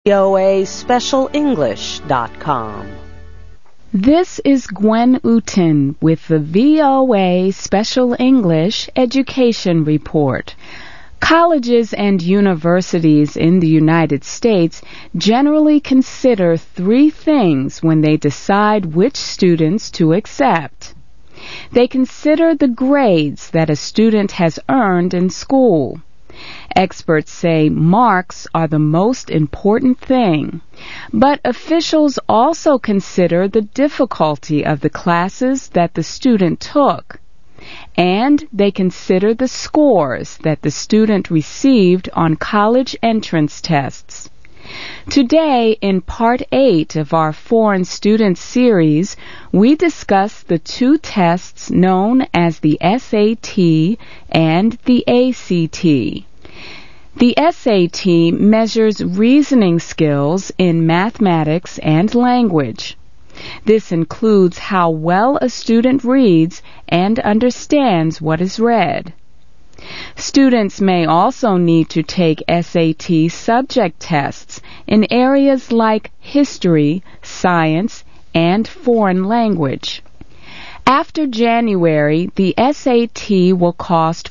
voaspecialenglish.com. This is Gwen Uten with the VOA Special English Education Report. Colleges and universities in the United States generally consider three things when they decide which students to accept. They consider the grades that a student has earned in school. Experts say marks are the most important thing, but officials also consider the difficulty of the classes that the student took, and they consider the scores that the student received on college entrance tests. Today, in Part 8 of our Foreign Student Series, we discuss the two tests known as the SAT and the ACT. The SAT measures reasoning skills in mathematics and language. This includes how well a student reads and understands what is read. Students may also need to take SAT subject tests in areas like history, science, and foreign language. After January, the SAT will cost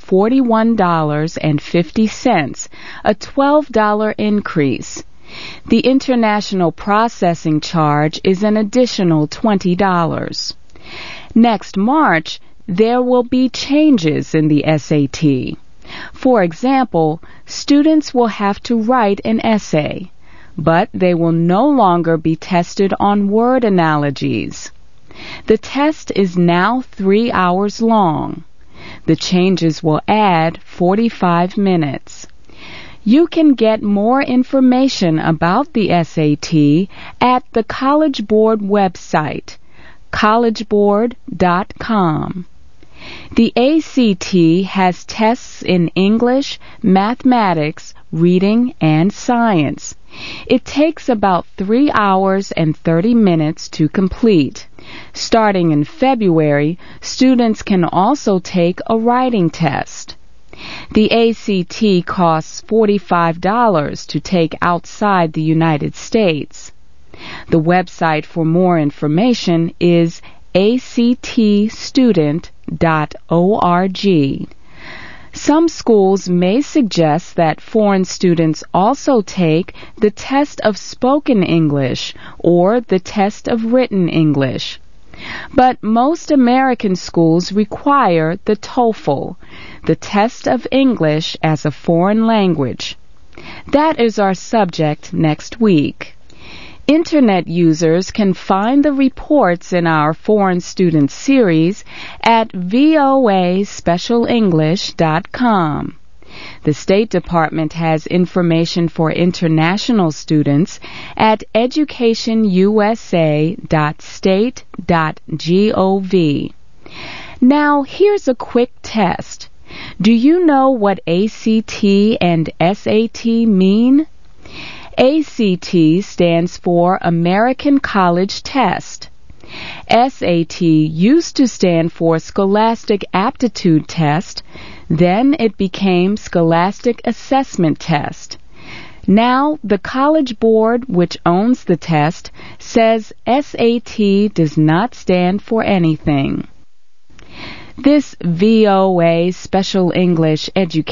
$41.50, a $12 increase. The international processing charge is an additional $20. Next March, there will be changes in the SAT. For example, students will have to write an essay, but they will no longer be tested on word analogies. The test is now 3 hours long. The changes will add 45 minutes. You can get more information about the SAT at the College Board website, collegeboard.com. The ACT has tests in English, mathematics, reading, and science. It takes about 3 hours and 30 minutes to complete. Starting in February, students can also take a writing test. The ACT costs $45 to take outside the United States. The website for more information is actstudent.org. Some schools may suggest that foreign students also take the test of spoken English or the test of written English. But most American schools require the TOEFL, the test of English as a foreign language. That is our subject next week. Internet users can find the reports in our Foreign Student Series at voaspecialenglish.com. The State Department has information for international students at educationusa.state.gov. Now, here's a quick test. Do you know what ACT and SAT mean? ACT stands for American College Test. SAT used to stand for Scholastic Aptitude Test, then it became Scholastic Assessment Test. Now, the College Board, which owns the test, says SAT does not stand for anything. This VOA Special English Education